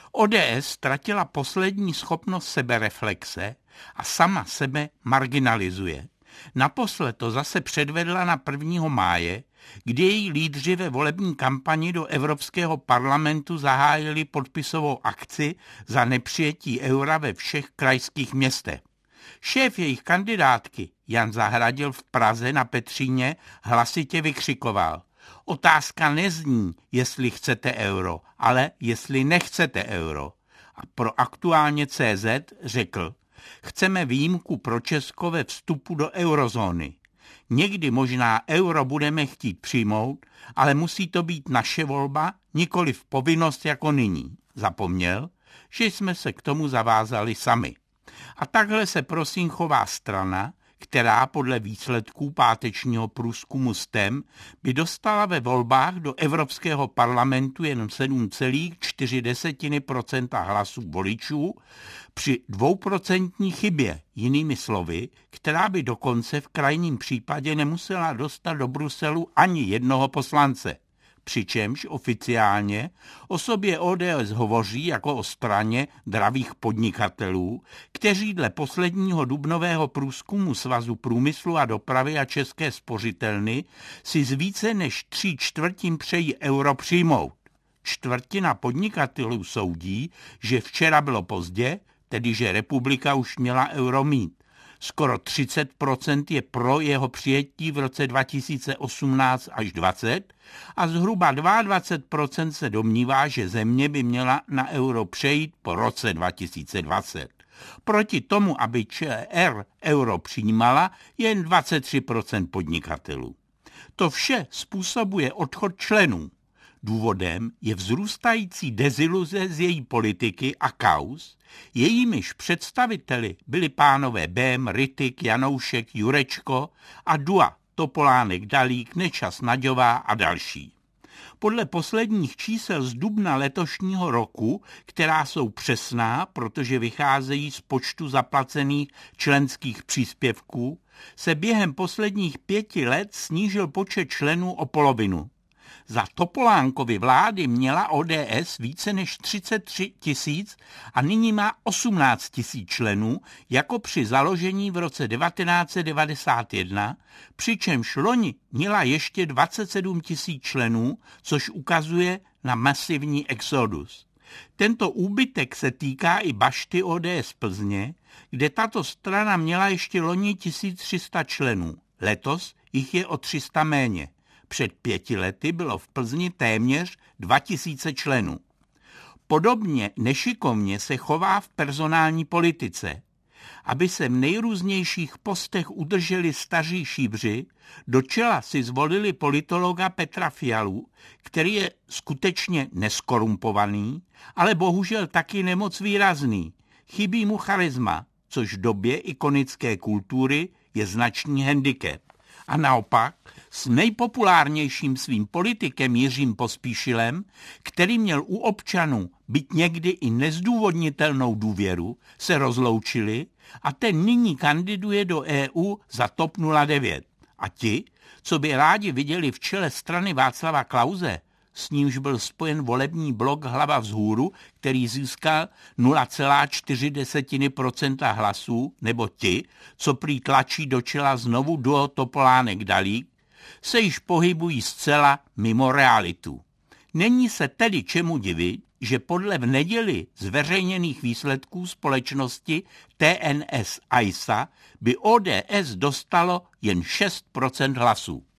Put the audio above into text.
ODS ztratila poslední schopnost sebereflexe a sama sebe marginalizuje. Naposled to zase předvedla na 1. máje, kdy její lídři ve volební kampani do Evropského parlamentu zahájili podpisovou akci za nepřijetí eura ve všech krajských městech. Šéf jejich kandidátky Jan Zahradil v Praze na Petříně hlasitě vykřikoval: otázka nezní, jestli chcete euro, ale jestli nechcete euro. A pro Aktuálně CZ řekl: chceme výjimku pro Česko ve vstupu do eurozóny. Někdy možná euro budeme chtít přijmout, ale musí to být naše volba, nikoliv povinnost jako nyní. Zapomněl, že jsme se k tomu zavázali sami. A takhle se prosím chová strana, která podle výsledků pátečního průzkumu STEM by dostala ve volbách do Evropského parlamentu jen 7,4% hlasů voličů při 2% chybě, jinými slovy, která by dokonce v krajním případě nemusela dostat do Bruselu ani jednoho poslance. Přičemž oficiálně o sobě ODS hovoří jako o straně dravých podnikatelů, kteří dle posledního dubnového průzkumu Svazu průmyslu a dopravy a České spořitelny si z více než 3/4 přejí euro přijmout. Čtvrtina podnikatelů soudí, že včera bylo pozdě, tedy že republika už měla euro mít. Skoro 30% je pro jeho přijetí v roce 2018 až 2020 a zhruba 22% se domnívá, že země by měla na euro přejít po roce 2020. Proti tomu, aby ČR euro přijímala, jen 23% podnikatelů. To vše způsobuje odchod členů. Důvodem je vzrůstající deziluze z její politiky a kauz, jejímiž představiteli byli pánové Bém, Rittig, Janoušek, Jurečko a Dua, Topolánek, Dalík, Nečas, Naďová a další. Podle posledních čísel z dubna letošního roku, která jsou přesná, protože vycházejí z počtu zaplacených členských příspěvků, se během posledních 5 let snížil počet členů o polovinu. Za Topolánkovy vlády měla ODS více než 33 000 a nyní má 18 000 členů, jako při založení v roce 1991, přičemž loni měla ještě 27 000 členů, což ukazuje na masivní exodus. Tento úbytek se týká i bašty ODS Plzně, kde tato strana měla ještě loni 1300 členů. Letos jich je o 300 méně. Před 5 lety bylo v Plzni téměř 2000 členů. Podobně nešikovně se chová v personální politice. Aby se v nejrůznějších postech udrželi staří šíbři, do čela si zvolili politologa Petra Fialu, který je skutečně neskorumpovaný, ale bohužel taky nemoc výrazný. Chybí mu charisma, což v době ikonické kultury je značný handicap. A naopak s nejpopulárnějším svým politikem Jiřím Pospíšilem, který měl u občanů byť někdy i nezdůvodnitelnou důvěru, se rozloučili a ten nyní kandiduje do EU za TOP 09. A ti, co by rádi viděli v čele strany Václava Klause, s nímž byl spojen volební blok Hlava vzhůru, který získal 0,4% hlasů, nebo ti, co prý tlačí do čela znovu duo Topolánek Dalík, se již pohybují zcela mimo realitu. Není se tedy čemu divit, že podle v neděli zveřejněných výsledků společnosti TNS AISA by ODS dostalo jen 6% hlasů.